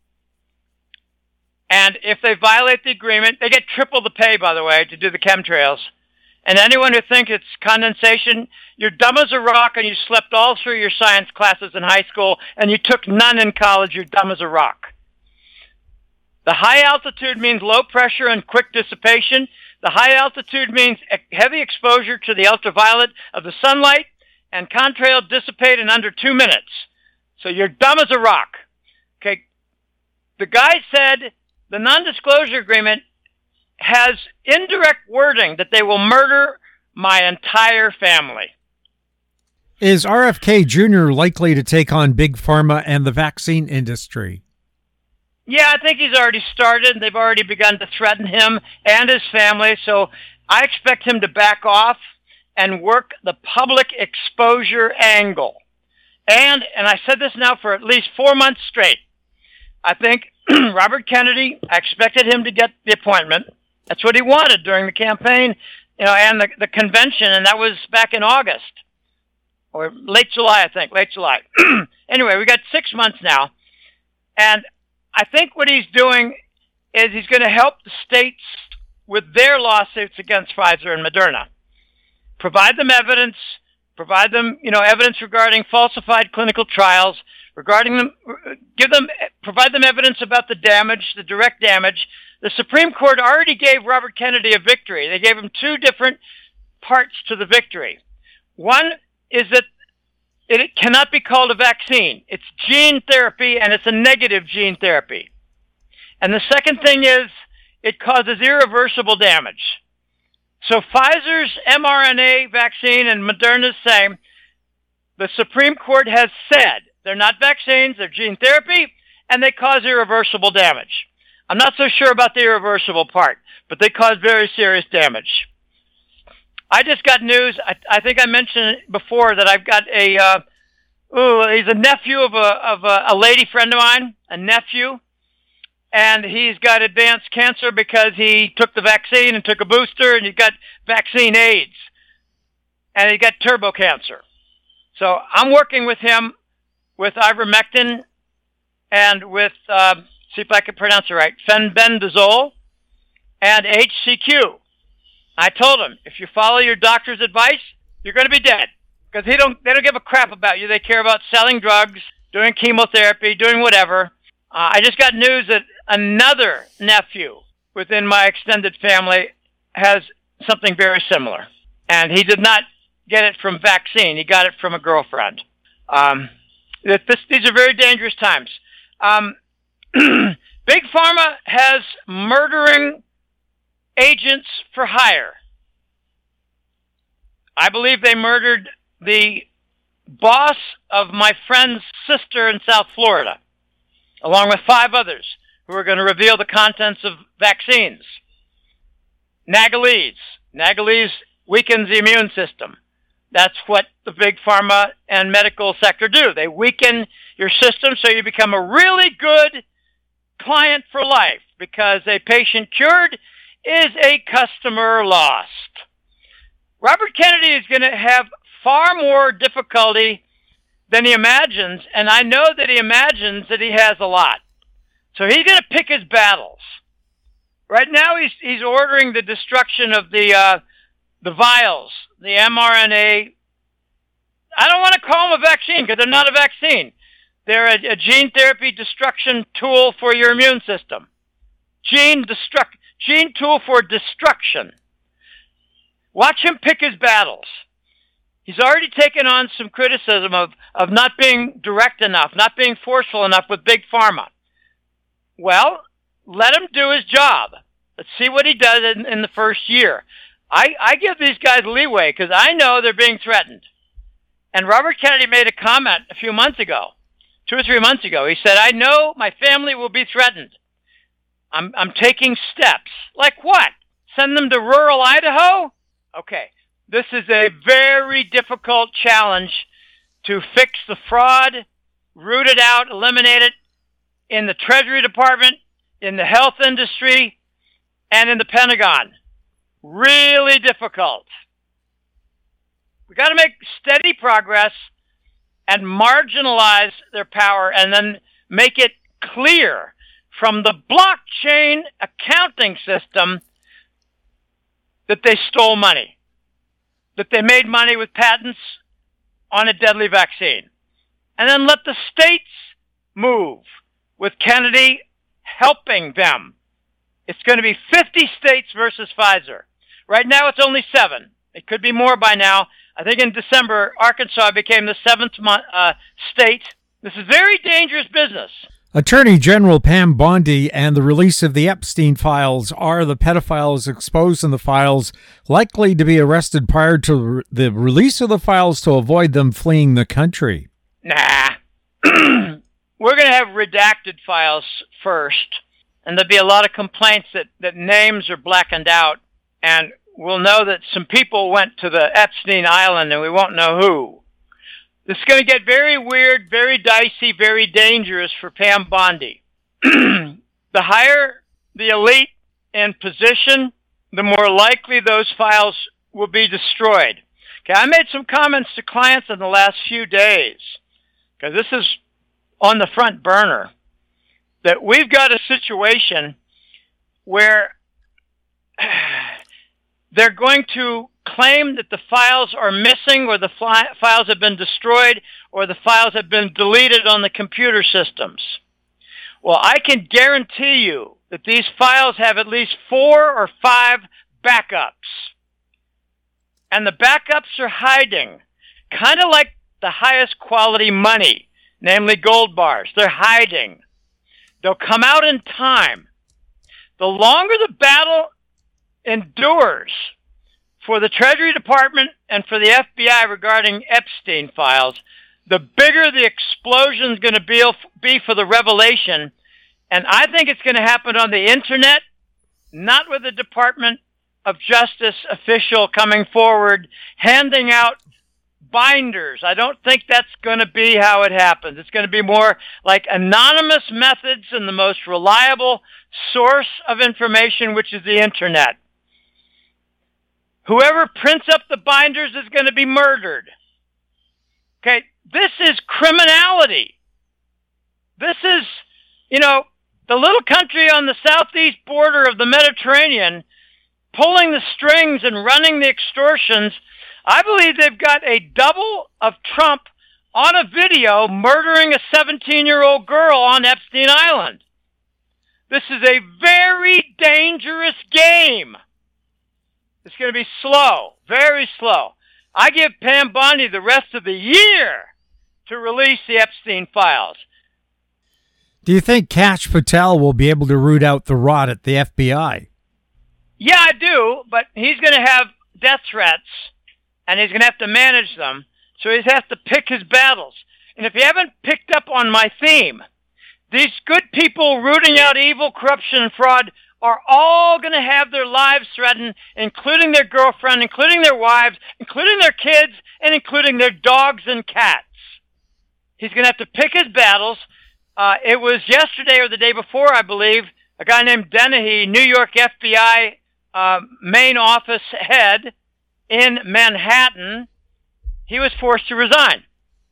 And if they violate the agreement, they get triple the pay, by the way, to do the chemtrails. And anyone who thinks it's condensation, you're dumb as a rock and you slept all through your science classes in high school and you took none in college, you're dumb as a rock. The high altitude means low pressure and quick dissipation. The high altitude means heavy exposure to the ultraviolet of the sunlight, and contrails dissipate in under two minutes. So you're dumb as a rock. Okay. The guy said the non-disclosure agreement has indirect wording that they will murder my entire family. Is R F K Junior likely to take on Big Pharma and the vaccine industry? Yeah, I think he's already started. They've already begun to threaten him and his family. So I expect him to back off and work the public exposure angle. And, and I said this now for at least four months straight, I think Robert Kennedy, I expected him to get the appointment. That's what he wanted during the campaign, you know, and the, the convention, and that was back in August. Or late July, I think, late July. Anyway, we got six months now. And I think what he's doing is he's going to help the states with their lawsuits against Pfizer and Moderna. Provide them evidence, provide them, you know, evidence regarding falsified clinical trials, regarding them, give them, provide them evidence about the damage, the direct damage. The Supreme Court already gave Robert Kennedy a victory. They gave him two different parts to the victory. One is that it cannot be called a vaccine. It's gene therapy, and it's a negative gene therapy. And the second thing is it causes irreversible damage. So Pfizer's mRNA vaccine and Moderna's same, the Supreme Court has said they're not vaccines, they're gene therapy, and they cause irreversible damage. I'm not so sure about the irreversible part, but they cause very serious damage. I just got news. I, I think I mentioned before that I've got a, uh, ooh, he's a nephew of a of a, a lady friend of mine, a nephew, and he's got advanced cancer because he took the vaccine and took a booster, and he's got vaccine AIDS, and he got turbo cancer. So I'm working with him with ivermectin and with, uh, see if I can pronounce it right, fenbendazole and H C Q. I told him, if you follow your doctor's advice, you're going to be dead. Because they don't, they don't give a crap about you. They care about selling drugs, doing chemotherapy, doing whatever. Uh, I just got news that another nephew within my extended family has something very similar. And he did not get it from vaccine. He got it from a girlfriend. Um, this, these are very dangerous times. Um, Big Pharma has murdering agents for hire. I believe they murdered the boss of my friend's sister in South Florida, along with five others who are going to reveal the contents of vaccines. Nagalese. Nagalese weakens the immune system. That's what the big pharma and medical sector do. They weaken your system so you become a really good client for life, because a patient cured is a customer lost. Robert Kennedy is going to have far more difficulty than he imagines, and I know that he imagines that he has a lot. So he's going to pick his battles. Right now, he's he's ordering the destruction of the uh, the vials, the mRNA. I don't want to call them a vaccine because they're not a vaccine. They're a, a gene therapy destruction tool for your immune system. Gene destruct, gene tool for destruction. Watch him pick his battles. He's already taken on some criticism of, of not being direct enough, not being forceful enough with Big Pharma. Well, let him do his job. Let's see what he does in, in the first year. I, I give these guys leeway because I know they're being threatened. And Robert Kennedy made a comment a few months ago, two or three months ago. He said, I know my family will be threatened. I'm, I'm taking steps. Like what? Send them to rural Idaho? Okay. This is a very difficult challenge to fix the fraud, root it out, eliminate it in the Treasury Department, in the health industry, and in the Pentagon. Really difficult. We got to make steady progress and marginalize their power, and then make it clear from the blockchain accounting system that they stole money, that they made money with patents on a deadly vaccine. And then let the states move, with Kennedy helping them. It's going to be fifty states versus Pfizer. Right now it's only seven. It could be more by now. I think in December, Arkansas became the seventh uh, state. This is very dangerous business. Attorney General Pam Bondi and the release of the Epstein files. Are the pedophiles exposed in the files likely to be arrested prior to the release of the files to avoid them fleeing the country? Nah. we're going to have redacted files first, and there'll be a lot of complaints that, that names are blackened out, and we'll know that some people went to the Epstein Island, and we won't know who. This is going to get very weird, very dicey, very dangerous for Pam Bondi. The higher the elite in position, the more likely those files will be destroyed. Okay, I made some comments to clients in the last few days, because this is on the front burner, that we've got a situation where they're going to claim that the files are missing, or the fly, files have been destroyed, or the files have been deleted on the computer systems. Well, I can guarantee you that these files have at least four or five backups. And the backups are hiding, kind of like the highest quality money, namely gold bars. They're hiding. They'll come out in time. The longer the battle endures for the Treasury Department and for the F B I regarding Epstein files, the bigger the explosion is going to be, be for the revelation. And I think it's going to happen on the internet, not with the Department of Justice official coming forward, handing out binders. I don't think that's going to be how it happens. It's going to be more like anonymous methods and the most reliable source of information, which is the internet. Whoever prints up the binders is going to be murdered. Okay, this is criminality. This is, you know, the little country on the southeast border of the Mediterranean pulling the strings and running the extortions. I believe they've got a double of Trump on a video murdering a seventeen-year-old girl on Epstein Island. This is a very dangerous game. It's going to be slow, very slow. I give Pam Bondi the rest of the year to release the Epstein files. Do you think Kash Patel will be able to root out the rot at the F B I? Yeah, I do, but he's going to have death threats, and he's going to have to manage them, so he's have to pick his battles. And if you haven't picked up on my theme, these good people rooting out evil, corruption, and fraud are all going to have their lives threatened, including their girlfriend, including their wives, including their kids, and including their dogs and cats. He's going to have to pick his battles. Uh, it was yesterday or the day before, I believe, a guy named Dennehy, New York F B I uh, main office head in Manhattan, he was forced to resign.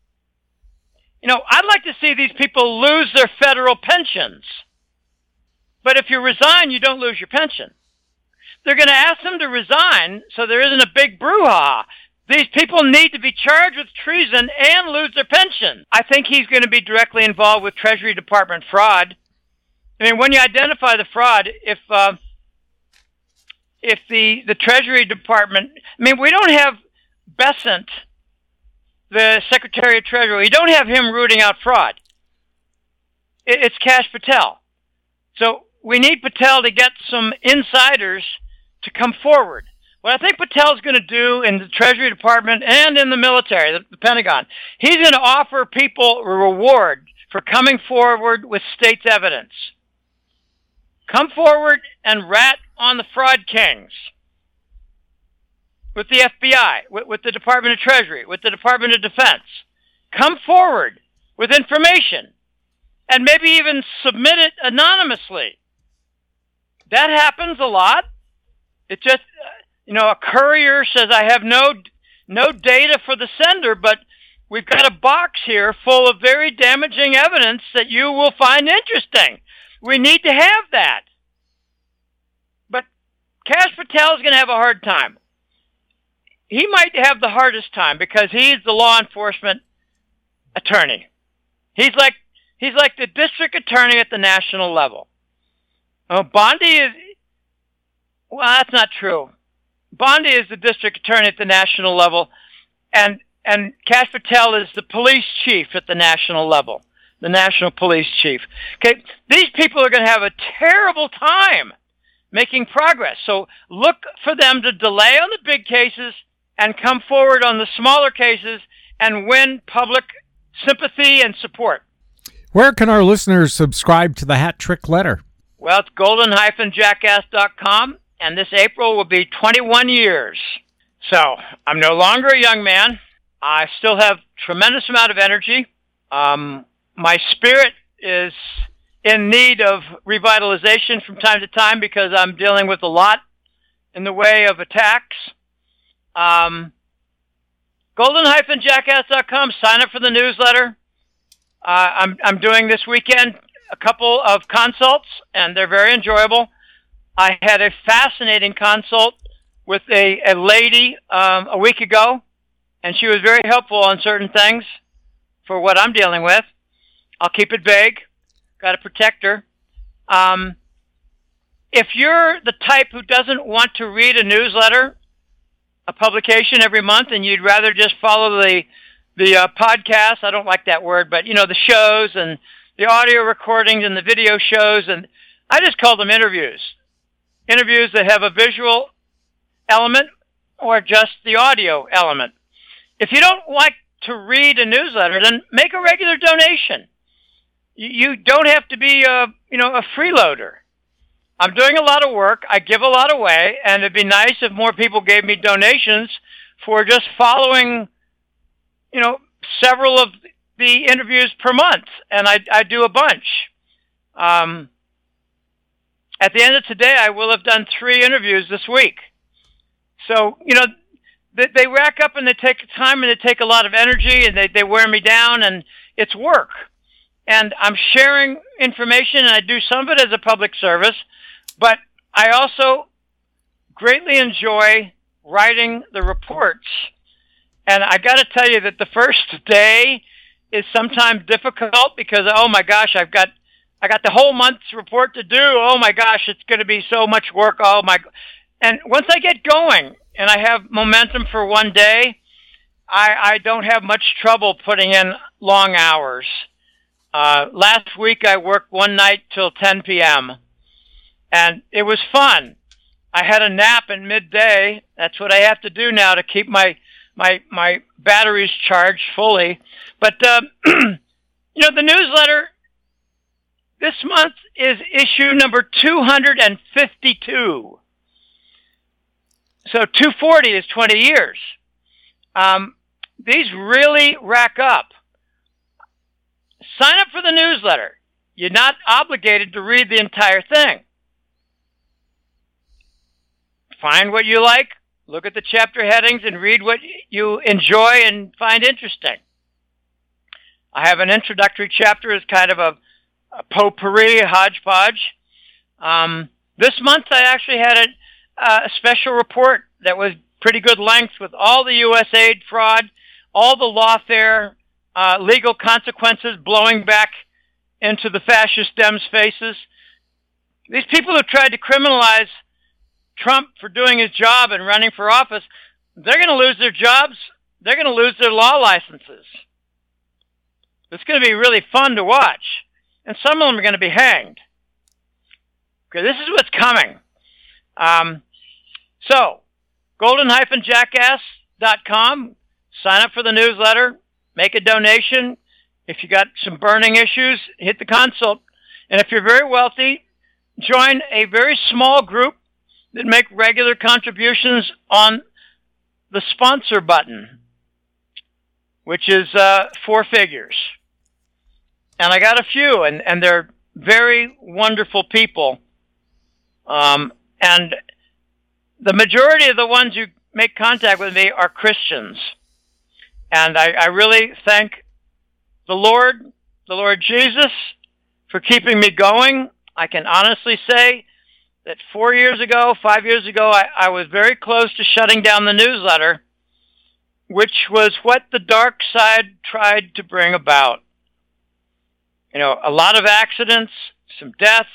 You know, I'd like to see these people lose their federal pensions. But if you resign, you don't lose your pension. They're going to ask them to resign so there isn't a big brouhaha. These people need to be charged with treason and lose their pension. I think he's going to be directly involved with Treasury Department fraud. I mean, when you identify the fraud, if uh, if the, the Treasury Department, I mean, we don't have Bessent, the Secretary of Treasury, we don't have him rooting out fraud. It, it's Kash Patel. So we need Patel to get some insiders to come forward. What I think Patel's going to do in the Treasury Department and in the military, the, the Pentagon, he's going to offer people a reward for coming forward with state's evidence. Come forward and rat on the fraud kings with the F B I, with, with the Department of Treasury, with the Department of Defense. Come forward with information and maybe even submit it anonymously. That happens a lot. It just, you know, a courier says, I have no no data for the sender, but we've got a box here full of very damaging evidence that you will find interesting. We need to have that. But Kash Patel is going to have a hard time. He might have the hardest time because he's the law enforcement attorney. He's like he's like the district attorney at the national level. Oh, Bondi is, well, that's not true. Bondi is the district attorney at the national level, and and Kash Patel is the police chief at the national level, the national police chief. Okay, these people are going to have a terrible time making progress. So look for them to delay on the big cases and come forward on the smaller cases and win public sympathy and support. Where can our listeners subscribe to the Hat Trick Letter? Well, it's golden dash jackass dot com, and this April will be twenty-one years. So I'm no longer a young man. I still have tremendous amount of energy. Um, my spirit is in need of revitalization from time to time because I'm dealing with a lot in the way of attacks. Um, golden dash jackass dot com. Sign up for the newsletter. Uh, I'm I'm doing this weekend a couple of consults, and they're very enjoyable. I had a fascinating consult with a, a lady um, a week ago, and she was very helpful on certain things for what I'm dealing with. I'll keep it vague. Got to protect her. Um, if you're the type who doesn't want to read a newsletter, a publication every month, and you'd rather just follow the the uh, podcast, I don't like that word, but, you know, the shows and the audio recordings and the video shows, and I just call them interviews. Interviews that have a visual element or just the audio element. If you don't like to read a newsletter, then make a regular donation. You don't have to be a, you know, a freeloader. I'm doing a lot of work. I give a lot away, and it'd be nice if more people gave me donations for just following, you know, several of the interviews per month, and I, I do a bunch. Um, at the end of today, I will have done three interviews this week. So, you know, they, they rack up and they take time and they take a lot of energy and they, they wear me down, and it's work. And I'm sharing information, and I do some of it as a public service, but I also greatly enjoy writing the reports. And I got to tell you that the first day is sometimes difficult because, oh my gosh, I've got I got the whole month's report to do. Oh my gosh, it's going to be so much work. Oh my! And once I get going and I have momentum for one day, I, I don't have much trouble putting in long hours. Uh, last week I worked one night till ten p.m. and it was fun. I had a nap in midday. That's what I have to do now to keep my my my batteries charged fully. But uh, you know, the newsletter this month is issue number two hundred fifty-two. So two forty is twenty years. Um, these really rack up. Sign up for the newsletter. You're not obligated to read the entire thing. Find what you like, look at the chapter headings, and read what you enjoy and find interesting. I have an introductory chapter as kind of a, a potpourri, a hodgepodge. Um, this month I actually had a, a special report that was pretty good length with all the U S aid fraud, all the lawfare, uh, legal consequences blowing back into the fascist Dems' faces. These people who tried to criminalize Trump for doing his job and running for office, they're going to lose their jobs. They're going to lose their law licenses. It's going to be really fun to watch. And some of them are going to be hanged. Okay, this is what's coming. Um, so, golden dash jackass dot com. Sign up for the newsletter. Make a donation. If you got some burning issues, hit the consult. And if you're very wealthy, join a very small group that make regular contributions on the sponsor button, which is uh, four figures. And I got a few, and, and they're very wonderful people. Um, and the majority of the ones who make contact with me are Christians. And I, I really thank the Lord, the Lord Jesus, for keeping me going. I can honestly say that four years ago, five years ago, I, I was very close to shutting down the newsletter, which was what the dark side tried to bring about. You know, a lot of accidents, some deaths,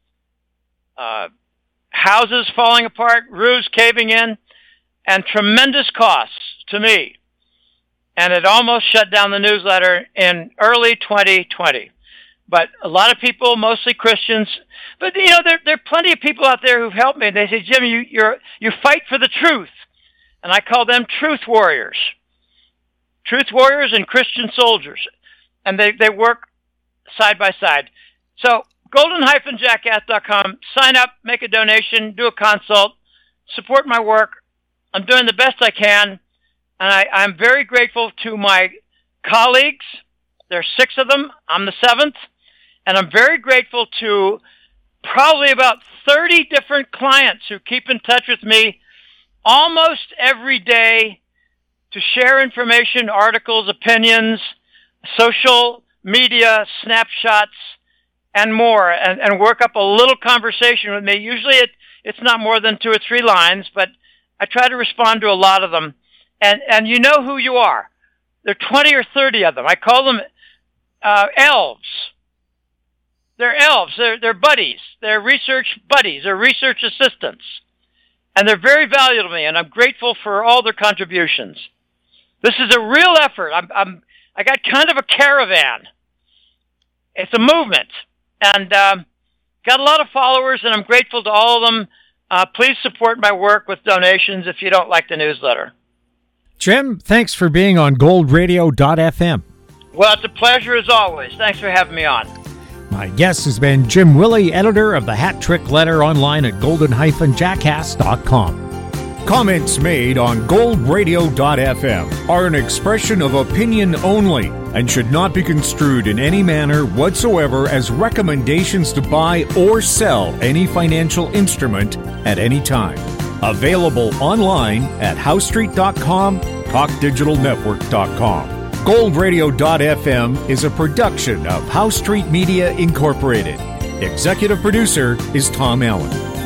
uh, houses falling apart, roofs caving in, and tremendous costs to me. And it almost shut down the newsletter in early twenty twenty. But a lot of people, mostly Christians, but you know, there there are plenty of people out there who've helped me. They say, Jim, you you're, you fight for the truth, and I call them truth warriors, truth warriors and Christian soldiers, and they they work side by side. So golden dash jackass dot com, sign up, make a donation, do a consult, support my work. I'm doing the best I can, and I, I'm very grateful to my colleagues. There's six of them. I'm the seventh, and I'm very grateful to probably about thirty different clients who keep in touch with me almost every day to share information, articles, opinions, social media, snapshots, and more, and, and work up a little conversation with me. Usually it, it's not more than two or three lines, but I try to respond to a lot of them. And, and you know who you are. There are twenty or thirty of them. I call them uh, elves. They're elves. They're, they're buddies. They're research buddies. They're research assistants. And they're very valuable to me, and I'm grateful for all their contributions. This is a real effort. I'm, I'm, I got kind of a caravan. It's a movement. And um, got a lot of followers, and I'm grateful to all of them. Uh, please support my work with donations if you don't like the newsletter. Jim, thanks for being on gold radio dot f m. Well, it's a pleasure as always. Thanks for having me on. My guest has been Jim Willey, editor of the Hat Trick Letter, online at golden dash jackass dot com. Comments made on gold radio dot f m are an expression of opinion only and should not be construed in any manner whatsoever as recommendations to buy or sell any financial instrument at any time. Available online at house street dot com, talk digital network dot com. gold radio dot f m is a production of House Street Media Incorporated. Executive producer is Tom Allen.